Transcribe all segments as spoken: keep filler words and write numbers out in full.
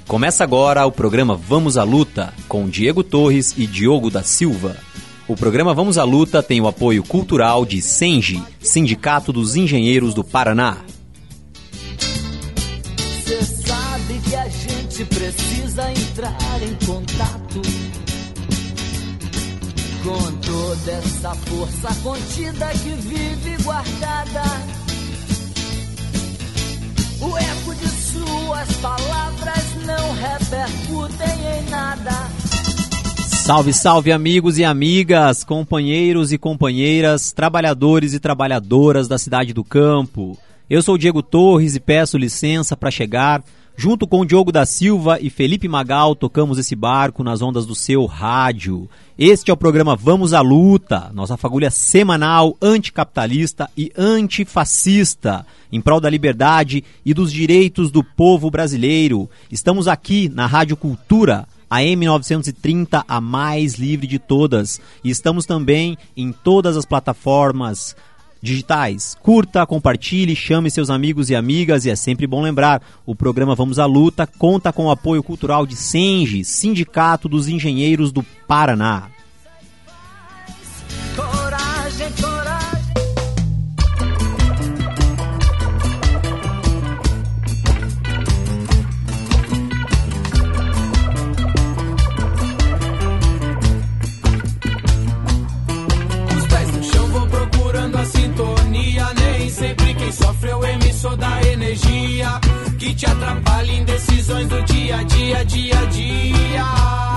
Começa agora o programa Vamos à Luta, com Diego Torres e Diogo da Silva. O programa Vamos à Luta tem o apoio cultural de SENGE, Sindicato dos Engenheiros do Paraná. Cê sabe que a gente precisa entrar em contato com toda essa força contida que vive guardada. O eco de suas palavras não repercutem em nada. Salve, salve amigos e amigas, companheiros e companheiras, trabalhadores e trabalhadoras da cidade do campo. Eu sou o Diego Torres e peço licença para chegar. Junto com o Diogo da Silva e Felipe Magal, tocamos esse barco nas ondas do seu rádio. Este é o programa Vamos à Luta, nossa fagulha semanal anticapitalista e antifascista, em prol da liberdade e dos direitos do povo brasileiro. Estamos aqui na Rádio Cultura, a M novecentos e trinta, a mais livre de todas. E estamos também em todas as plataformas digitais. Curta, compartilhe, chame seus amigos e amigas. E é sempre bom lembrar, o programa Vamos à Luta conta com o apoio cultural de SENGE, Sindicato dos Engenheiros do Paraná. Coragem, coragem. Os pés no chão vou procurando a sintonia. Nem sempre quem sofre é o emissor da energia que te atrapalha em decisões do dia a dia, dia a dia.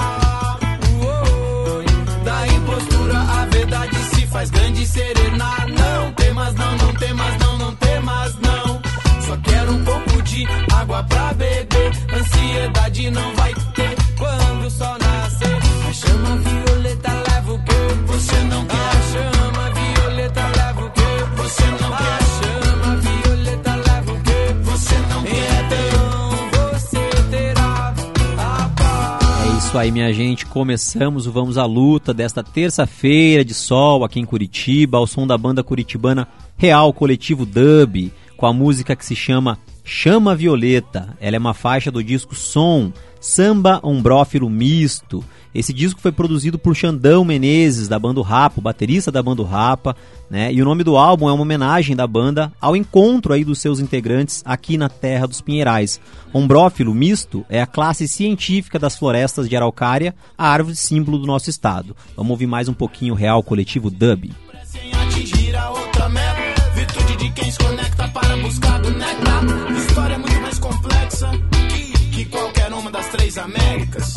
Uou, da impostura a verdade se faz grande e serena. Não temas não, não temas não, não temas não. Só quero um pouco de água pra beber. Ansiedade não vai ter quando o sol nascer. A chama violeta leva o que você não quer. A chama violeta leva o que você não quer. A chama violeta leva o que você não quer. Então você terá a paz. É isso aí, minha gente. Começamos o Vamos à Luta desta terça-feira de sol aqui em Curitiba, ao som da banda curitibana Real Coletivo Dub, com a música que se chama Chama Violeta. Ela é uma faixa do disco Som, Samba Ombrófilo Misto. Esse disco foi produzido por Xandão Menezes, da banda Rapa, o baterista da banda Rapa, né? E o nome do álbum é uma homenagem da banda ao encontro aí dos seus integrantes aqui na Terra dos Pinheirais. Ombrófilo Misto é a classe científica das florestas de Araucária, a árvore símbolo do nosso estado. Vamos ouvir mais um pouquinho o Real Coletivo Dub. Sem atingir a outra meta, virtude de quem se conecta para buscar do néctar. História muito mais complexa que, que qualquer uma das três Américas.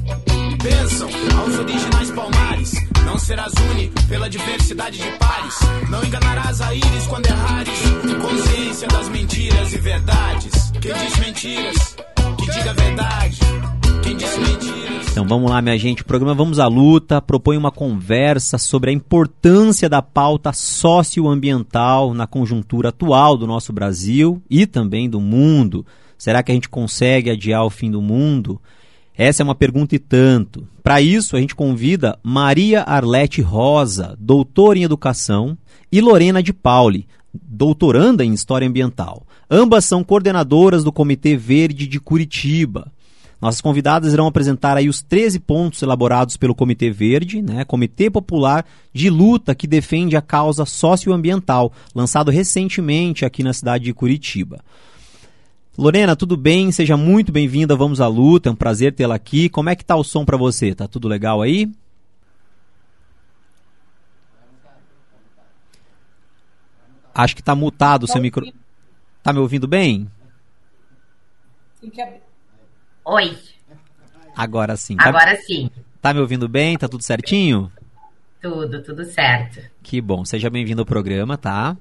Pensam aos originais palmares, não serás une pela diversidade de pares. Não enganarás a íris quando errares. Consciência das mentiras e verdades. Quem diz mentiras, que diga a verdade. Quem diz mentiras. Então vamos lá, minha gente, o programa Vamos à Luta propõe uma conversa sobre a importância da pauta socioambiental na conjuntura atual do nosso Brasil e também do mundo. Será que a gente consegue adiar o fim do mundo? Essa é uma pergunta e tanto. Para isso, a gente convida Maria Arlete Rosa, doutora em Educação, e Lorena de Pauli, doutoranda em História Ambiental. Ambas são coordenadoras do Comitê Verde de Curitiba. Nossas convidadas irão apresentar aí os treze pontos elaborados pelo Comitê Verde, né, Comitê Popular de Luta que defende a causa socioambiental, lançado recentemente aqui na cidade de Curitiba. Lorena, tudo bem? Seja muito bem-vinda, Vamos à Luta, é um prazer tê-la aqui. Como é que tá o som para você? Tá tudo legal aí? Acho que tá mutado o seu micro... Tá me ouvindo bem? Oi. Agora sim. Agora tá... sim. Tá me ouvindo bem? Tá tudo certinho? Tudo, tudo certo. Que bom. Seja bem-vindo ao programa, tá?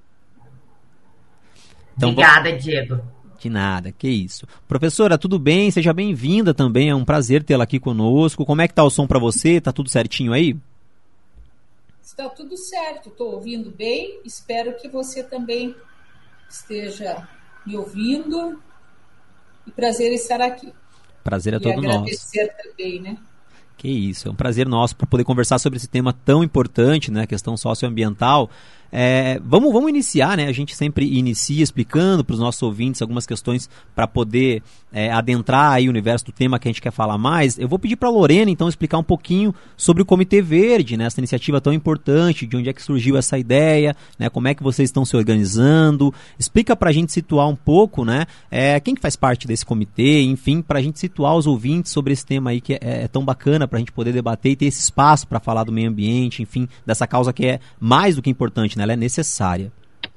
Então, Obrigada, bom... Diego. De nada, que isso. Professora, tudo bem? Seja bem-vinda também, é um prazer tê-la aqui conosco. Como é que tá o som para você? Tá tudo certinho aí? Está tudo certo, estou ouvindo bem. Espero que você também esteja me ouvindo. E prazer estar aqui. Prazer é e todo nosso. Agradecer também, né? Que isso, é um prazer nosso por poder conversar sobre esse tema tão importante, né, a questão socioambiental. É, vamos, vamos iniciar, né? A gente sempre inicia explicando para os nossos ouvintes algumas questões para poder é, adentrar aí o universo do tema que a gente quer falar mais. Eu vou pedir para a Lorena, então, explicar um pouquinho sobre o Comitê Verde, né? Essa iniciativa tão importante, de onde é que surgiu essa ideia, né? Como é que vocês estão se organizando. Explica para a gente situar um pouco, né? É, quem que faz parte desse comitê, enfim, para a gente situar os ouvintes sobre esse tema aí que é, é tão bacana para a gente poder debater e ter esse espaço para falar do meio ambiente, enfim, dessa causa que é mais do que importante, né? Ela é necessária.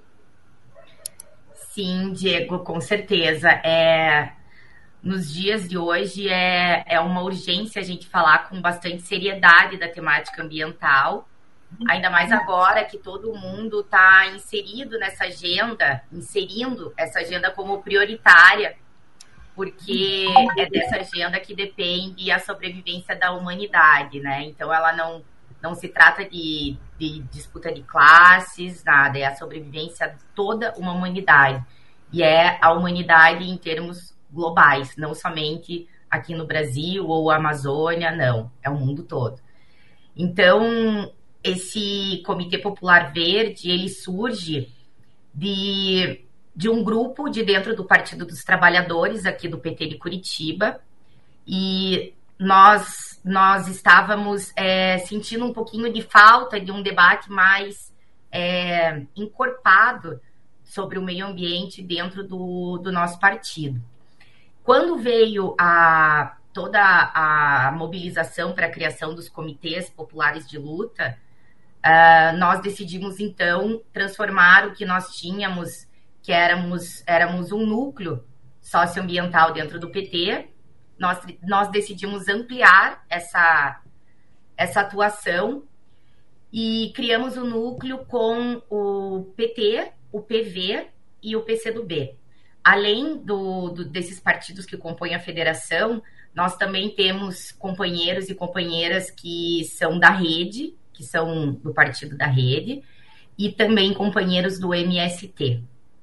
Sim, Diego, com certeza. É, nos dias de hoje é, é uma urgência a gente falar com bastante seriedade da temática ambiental, ainda mais agora que todo mundo está inserido nessa agenda, inserindo essa agenda como prioritária, porque é dessa agenda que depende a sobrevivência da humanidade, né? Então ela não, não se trata de, de disputa de classes, nada, é a sobrevivência de toda uma humanidade. E é a humanidade em termos globais, não somente aqui no Brasil ou Amazônia, não, é o mundo todo. Então, esse Comitê Popular Verde, ele surge de, de um grupo de dentro do Partido dos Trabalhadores, aqui do P T de Curitiba, e nós, nós estávamos é, sentindo um pouquinho de falta de um debate mais é, encorpado sobre o meio ambiente dentro do, do nosso partido. Quando veio a, toda a mobilização para a criação dos comitês populares de luta, uh, nós decidimos, então, transformar o que nós tínhamos, que éramos, éramos um núcleo socioambiental dentro do P T, nós, nós decidimos ampliar essa, essa atuação e criamos o um núcleo com o P T, o P V e o P C do B. Além do, do, desses partidos que compõem a federação, nós também temos companheiros e companheiras que são da rede, que são do partido da rede, e também companheiros do M S T.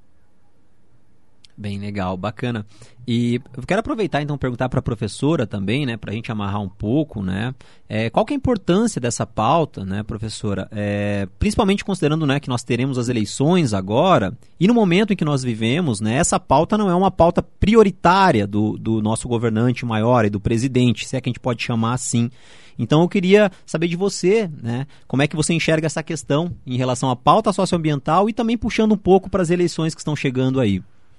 Bem legal, bacana. E eu quero aproveitar então perguntar para a professora também, né, para a gente amarrar um pouco, né, é, qual que é a importância dessa pauta, né, professora, é, principalmente considerando, né, que nós teremos as eleições agora e no momento em que nós vivemos, né, essa pauta não é uma pauta prioritária do, do nosso governante maior e do presidente, se é que a gente pode chamar assim. Então eu queria saber de você, né, como é que você enxerga essa questão em relação à pauta socioambiental e também puxando um pouco para as eleições que estão chegando aí.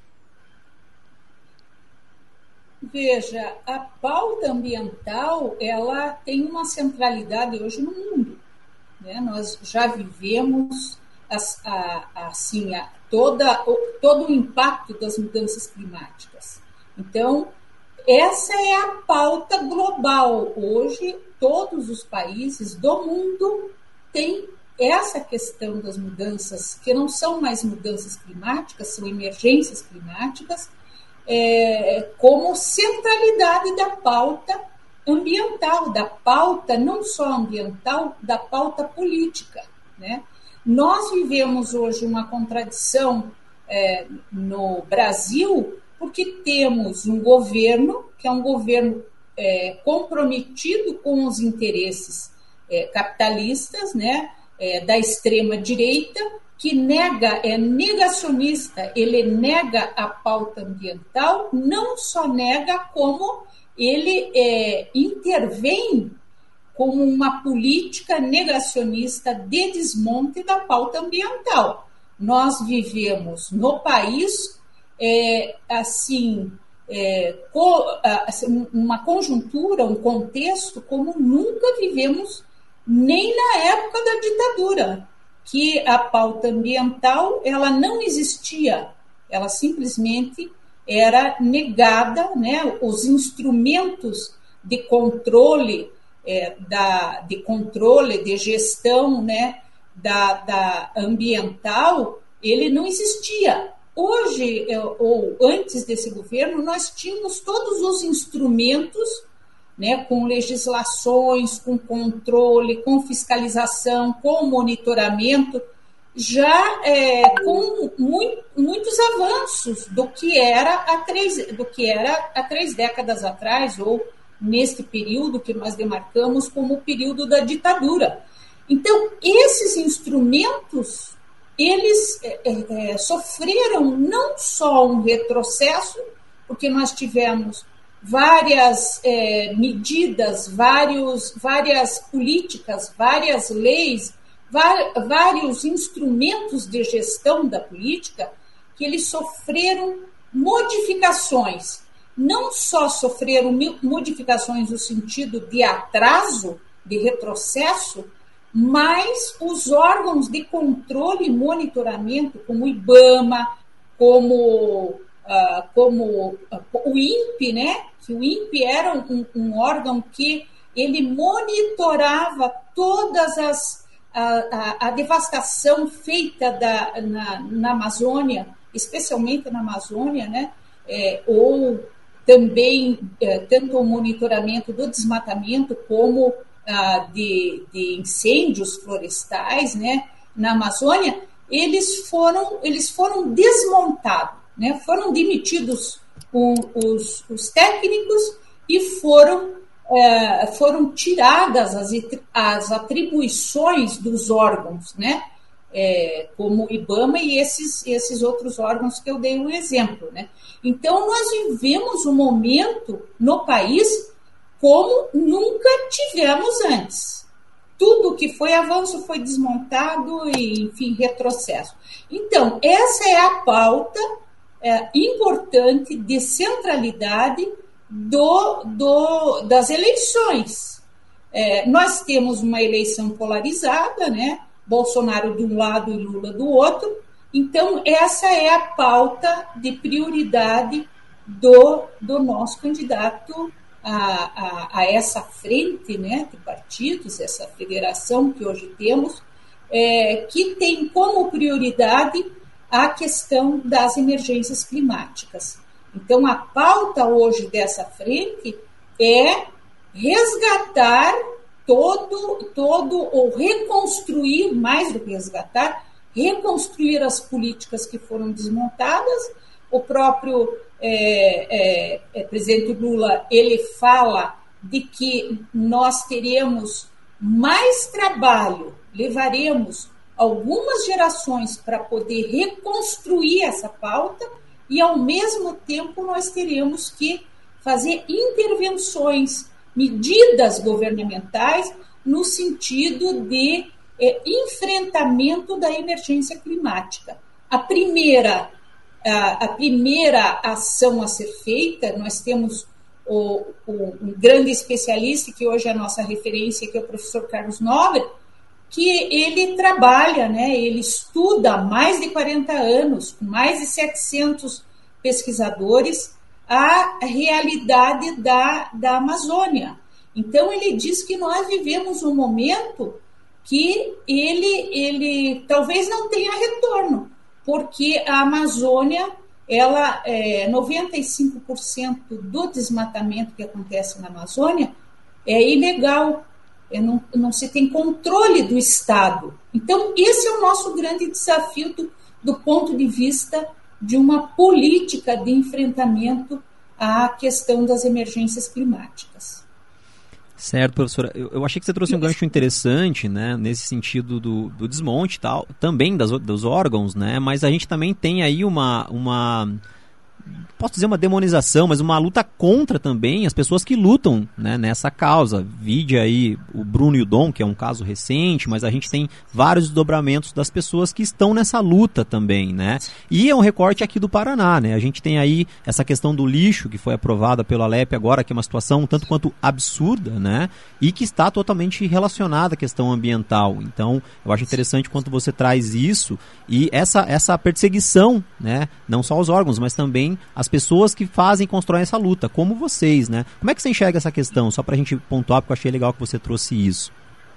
Veja, a pauta ambiental, ela tem uma centralidade hoje no mundo, né? Nós já vivemos as, a, assim, a, toda, o, todo o impacto das mudanças climáticas. Então, essa é a pauta global. Hoje, todos os países do mundo têm essa questão das mudanças, que não são mais mudanças climáticas, são emergências climáticas, É, como centralidade da pauta ambiental, da pauta não só ambiental, da pauta política, né? Nós vivemos hoje uma contradição é, no Brasil, porque temos um governo, que é um governo é, comprometido com os interesses é, capitalistas, né, é, da extrema-direita, que nega, é negacionista, ele nega a pauta ambiental, não só nega, como ele é, intervém como uma política negacionista de desmonte da pauta ambiental. Nós vivemos no país, é, assim, é, co, assim, uma conjuntura, um contexto como nunca vivemos nem na época da ditadura, que a pauta ambiental ela não existia, ela simplesmente era negada, né? Os instrumentos de controle, é, da, de controle, de gestão, né? da, da ambiental, ele não existia. Hoje, ou antes desse governo, nós tínhamos todos os instrumentos, né, com legislações, com controle, com fiscalização, com monitoramento, já é, com muito, muitos avanços do que, era há três, do que era há três décadas atrás, ou neste período que nós demarcamos como o período da ditadura. Então, esses instrumentos eles é, é, sofreram não só um retrocesso, porque nós tivemos várias é, medidas, vários, várias políticas, várias leis, vários instrumentos de gestão da política, que eles sofreram modificações. Não só sofreram modificações no sentido de atraso, de retrocesso, mas os órgãos de controle e monitoramento, como o IBAMA, como, uh, como uh, o INPE, né? Que o INPE era um, um órgão que ele monitorava todas as A, a, a devastação feita da, na, na Amazônia, especialmente na Amazônia, né? É, ou também é, tanto o monitoramento do desmatamento como ah, de, de incêndios florestais, né? Na Amazônia, eles foram, eles foram desmontados, né? Foram demitidos o, os, os técnicos e foram É, foram tiradas as, as atribuições dos órgãos, né? É, como o IBAMA e esses, esses outros órgãos que eu dei um exemplo, né? Então, nós vivemos um momento no país como nunca tivemos antes. Tudo que foi avanço foi desmontado e, enfim, retrocesso. Então, essa é a pauta é, importante de centralidade Do, do, das eleições. É, nós temos uma eleição polarizada, né? Bolsonaro de um lado e Lula do outro. Então, essa é a pauta de prioridade do, do nosso candidato a, a, a essa frente, né, de partidos, essa federação que hoje temos, é, que tem como prioridade a questão das emergências climáticas. Então, a pauta hoje dessa frente é resgatar todo, todo, ou reconstruir, mais do que resgatar, reconstruir as políticas que foram desmontadas. O próprio é, é, é, presidente Lula, ele fala de que nós teremos mais trabalho, levaremos algumas gerações para poder reconstruir essa pauta, e, ao mesmo tempo, nós teremos que fazer intervenções, medidas governamentais no sentido de é, enfrentamento da emergência climática. A primeira, a, a primeira ação a ser feita, nós temos o, o, um grande especialista, que hoje é a nossa referência, que é o professor Carlos Nobre, que ele trabalha, né, ele estuda há mais de quarenta anos, com mais de setecentos pesquisadores, a realidade da, da Amazônia. Então, ele diz que nós vivemos um momento que ele, ele talvez não tenha retorno, porque a Amazônia, ela, é, noventa e cinco por cento do desmatamento que acontece na Amazônia é ilegal. Não, não se tem controle do Estado. Então, esse é o nosso grande desafio do, do ponto de vista de uma política de enfrentamento à questão das emergências climáticas. Certo, professora. Eu, eu achei que você trouxe um gancho interessante, né, nesse sentido do, do desmonte e tal, também das, dos órgãos, né, mas a gente também tem aí uma... uma posso dizer uma demonização, mas uma luta contra também as pessoas que lutam, né, nessa causa. Vide aí o Bruno e o Dom, que é um caso recente, mas a gente tem vários desdobramentos das pessoas que estão nessa luta também, né? E é um recorte aqui do Paraná, né? A gente tem aí essa questão do lixo, que foi aprovada pelo Alep agora, que é uma situação tanto quanto absurda, né? E que está totalmente relacionada à questão ambiental. Então, eu acho interessante quando você traz isso e essa, essa perseguição, né? Não só aos órgãos, mas também as pessoas que fazem e constroem essa luta, como vocês, né? Como é que você enxerga essa questão? Só para a gente pontuar, porque eu achei legal que você trouxe isso.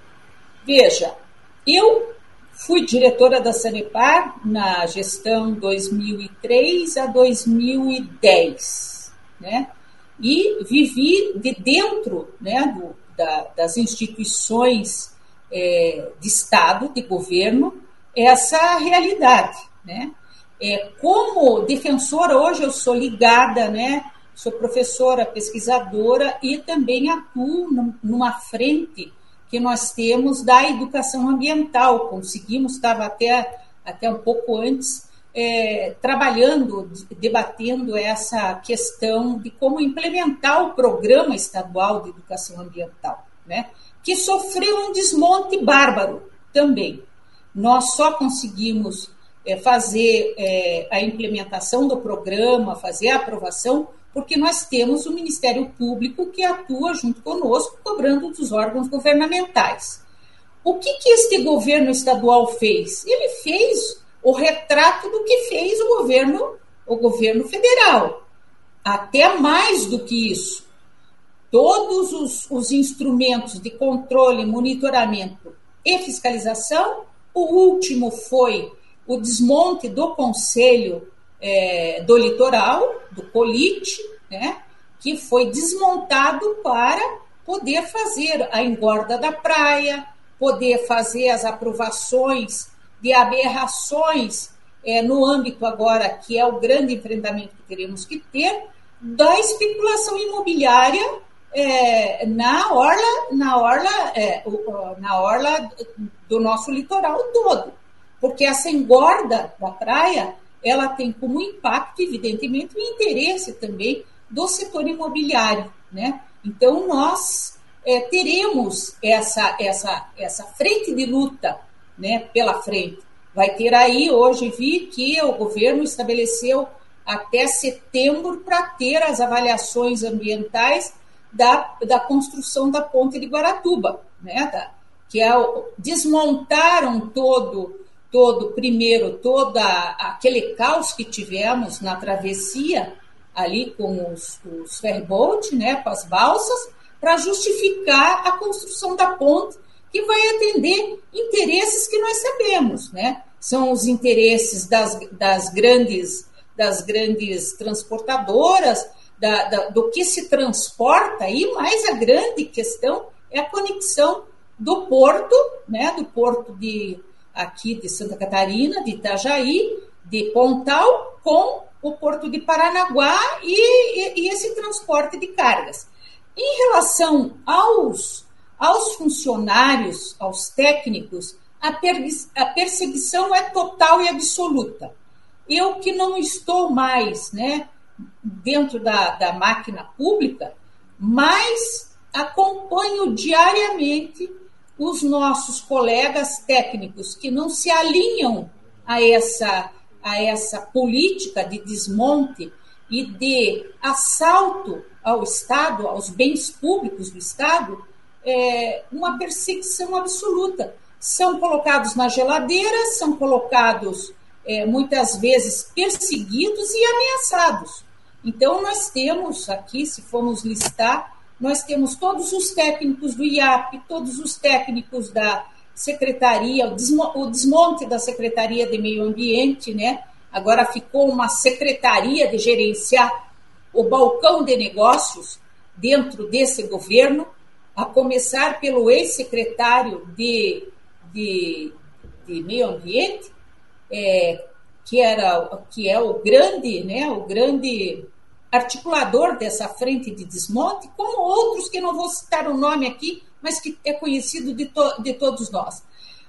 Veja, eu fui diretora da Sanepar na gestão dois mil e três a dois mil e dez, né? E vivi de dentro, né, do, da, das instituições é, de Estado, de governo, essa realidade, né? É, como defensora, hoje eu sou ligada, né? Sou professora, pesquisadora e também atuo numa frente que nós temos da educação ambiental. Conseguimos, estava até até um pouco antes, é, trabalhando, debatendo essa questão de como implementar o Programa Estadual de Educação Ambiental, né, que sofreu um desmonte bárbaro também. Nós só conseguimos é, fazer é, a implementação do programa, fazer a aprovação, porque nós temos o Ministério Público que atua junto conosco, cobrando dos órgãos governamentais. O que, que este governo estadual fez? Ele fez o retrato do que fez o governo, o governo federal. Até mais do que isso. Todos os, os instrumentos de controle, monitoramento e fiscalização, o último foi o desmonte do Conselho é, do Litoral, do COLIT, né, que foi desmontado para poder fazer a engorda da praia, poder fazer as aprovações de aberrações é, no âmbito agora, que é o grande enfrentamento que teremos que ter, da especulação imobiliária é, na orla, na orla, é, na orla do nosso litoral todo. Porque essa engorda da praia, ela tem como impacto, evidentemente, o interesse também do setor imobiliário, né? Então, nós é, teremos essa, essa, essa frente de luta, né, pela frente. Vai ter aí, hoje vi que o governo estabeleceu até setembro para ter as avaliações ambientais da, da construção da ponte de Guaratuba, né, da, que é o, desmontaram todo, todo, primeiro, todo aquele caos que tivemos na travessia, ali com os, os ferryboat, né, com as balsas, para justificar a construção da ponte, que vai atender interesses que nós sabemos, né? São os interesses das, das, grandes, das grandes transportadoras, da, da, do que se transporta aí, mas a grande questão é a conexão do porto, né, do porto de, aqui de Santa Catarina, de Itajaí, de Pontal, com o porto de Paranaguá e, e, e esse transporte de cargas. Em relação aos, aos funcionários, aos técnicos, a, per, a perseguição é total e absoluta. Eu que não estou mais, né, dentro da, da máquina pública, mas acompanho diariamente os nossos colegas técnicos que não se alinham a essa, a essa política de desmonte e de assalto ao Estado, aos bens públicos do Estado, é uma perseguição absoluta. São colocados na geladeira, são colocados, é, muitas vezes, perseguidos e ameaçados. Então, nós temos aqui, se formos listar, nós temos todos os técnicos do I A P, todos os técnicos da Secretaria, o desmonte da Secretaria de Meio Ambiente, né? Agora ficou uma secretaria de gerenciar o balcão de negócios dentro desse governo, a começar pelo ex-secretário de, de, de Meio Ambiente, é, que, era, que é o grande, né, o grande articulador dessa frente de desmonte, como outros que não vou citar o nome aqui, mas que é conhecido de, to, de todos nós.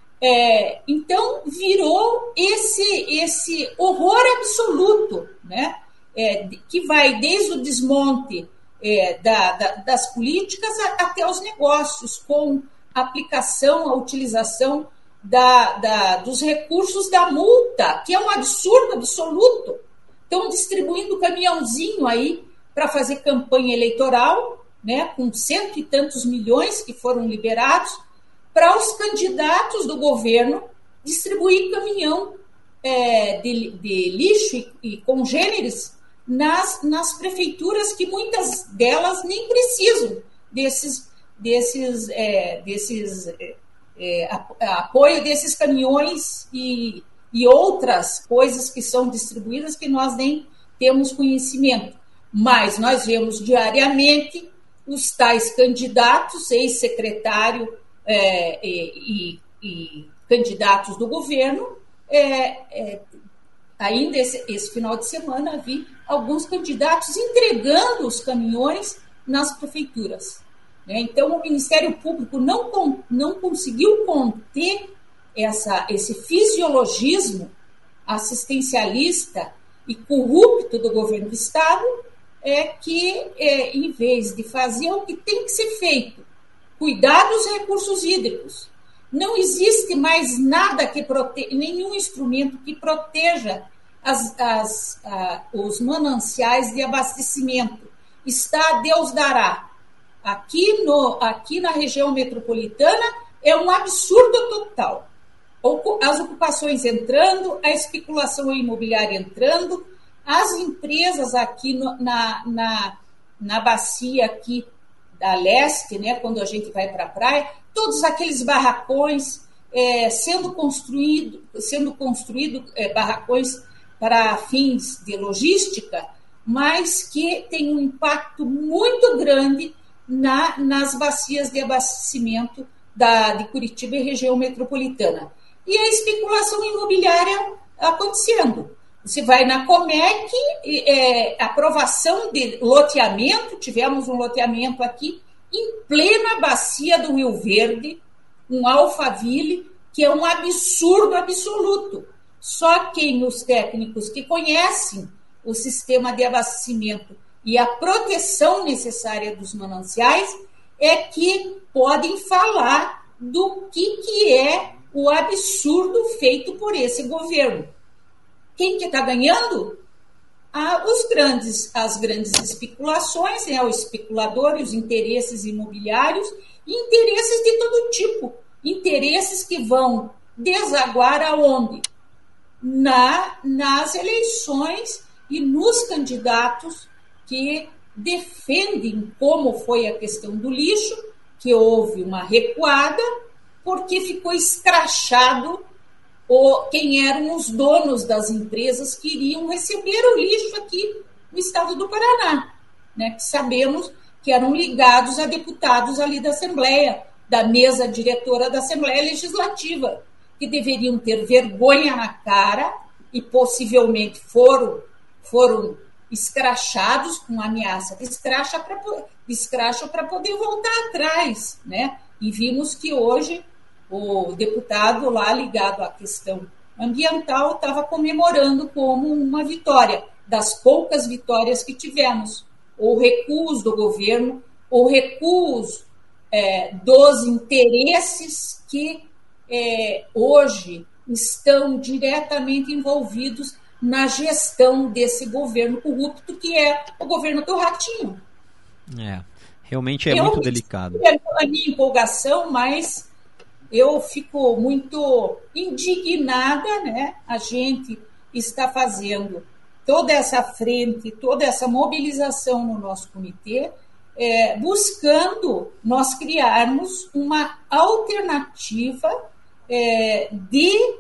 É, então, virou esse, esse horror absoluto, né? É, que vai desde o desmonte é, da, da, das políticas até os negócios, com a aplicação, a utilização da, da, dos recursos da multa, que é um absurdo absoluto. Estão distribuindo caminhãozinho aí para fazer campanha eleitoral, né, com cento e tantos milhões que foram liberados, para os candidatos do governo distribuir caminhão é, de, de lixo e, e congêneres nas, nas prefeituras, que muitas delas nem precisam desses, desses, é, desses é, é, apoio desses caminhões e, e outras coisas que são distribuídas que nós nem temos conhecimento. Mas nós vemos diariamente os tais candidatos, ex-secretário é, e, e, e candidatos do governo. É, é, ainda esse, esse final de semana vi alguns candidatos entregando os caminhões nas prefeituras. Né? Então, o Ministério Público não, não conseguiu conter essa, esse fisiologismo assistencialista e corrupto do governo do Estado, é que, é, em vez de fazer o que tem que ser feito, cuidar dos recursos hídricos, não existe mais nada que proteja, nenhum instrumento que proteja as, as, a, os mananciais de abastecimento. Está, Deus dará. Aqui, no, aqui na região metropolitana é um absurdo total. As ocupações entrando, a especulação imobiliária entrando, as empresas aqui no, na, na, na bacia aqui da leste, né, quando a gente vai para a praia, todos aqueles barracões é, sendo construído, sendo construído é, barracões para fins de logística, mas que tem um impacto muito grande na, nas bacias de abastecimento da, de Curitiba e região metropolitana. E a especulação imobiliária acontecendo. Você vai na Comec, é, aprovação de loteamento, tivemos um loteamento aqui, em plena bacia do Rio Verde, um Alphaville, que é um absurdo absoluto. Só quem, os técnicos que conhecem o sistema de abastecimento e a proteção necessária dos mananciais, é que podem falar do que, que é o absurdo feito por esse governo. Quem que está ganhando? Ah, os grandes, as grandes especulações, né, o especulador e os interesses imobiliários, e interesses de todo tipo. Interesses que vão desaguar aonde? Na, nas eleições e nos candidatos que defendem, como foi a questão do lixo, que houve uma recuada, porque ficou escrachado o, quem eram os donos das empresas que iriam receber o lixo aqui no estado do Paraná, né? Que sabemos que eram ligados a deputados ali da Assembleia, da mesa diretora da Assembleia Legislativa, que deveriam ter vergonha na cara e possivelmente foram, foram escrachados com ameaça de escracha para de escracho para poder voltar atrás, né? E vimos que hoje o deputado lá ligado à questão ambiental estava comemorando como uma vitória, das poucas vitórias que tivemos, ou recuos do governo, ou recuos é, dos interesses que é, hoje estão diretamente envolvidos na gestão desse governo corrupto, que é o governo do Ratinho. É, realmente é eu, muito delicado. É a minha empolgação, mas eu fico muito indignada, né? A gente está fazendo toda essa frente, toda essa mobilização no nosso comitê, é, buscando nós criarmos uma alternativa é, de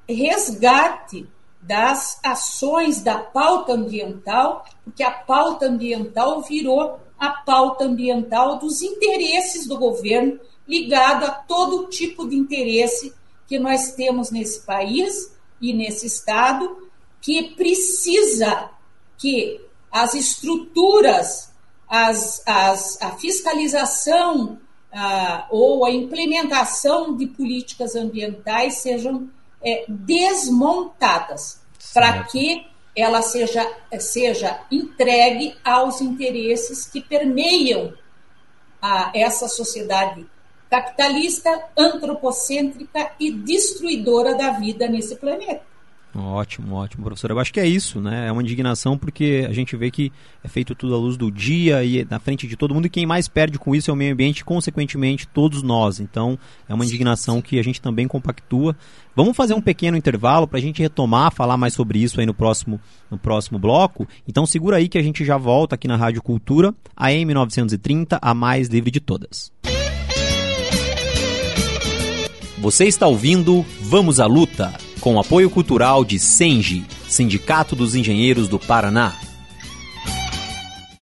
resgate das ações da pauta ambiental, porque a pauta ambiental virou a pauta ambiental dos interesses do governo, ligado a todo tipo de interesse que nós temos nesse país e nesse estado, que precisa que as estruturas, as, as, a fiscalização a, ou a implementação de políticas ambientais sejam é, desmontadas, para que ela seja, seja entregue aos interesses que permeiam a, essa sociedade capitalista, antropocêntrica e destruidora da vida nesse planeta. Ótimo, ótimo, professor. Eu acho que é isso, né? É uma indignação porque a gente vê que é feito tudo à luz do dia e na frente de todo mundo, e quem mais perde com isso é o meio ambiente, consequentemente todos nós. Então é uma indignação que a gente também compactua. Vamos fazer um pequeno intervalo para a gente retomar, falar mais sobre isso aí no próximo, no próximo bloco. Então segura aí que a gente já volta aqui na Rádio Cultura, A M novecentos e trinta, a mais livre de todas. Você está ouvindo Vamos à Luta, com apoio cultural de Sengi, Sindicato dos Engenheiros do Paraná.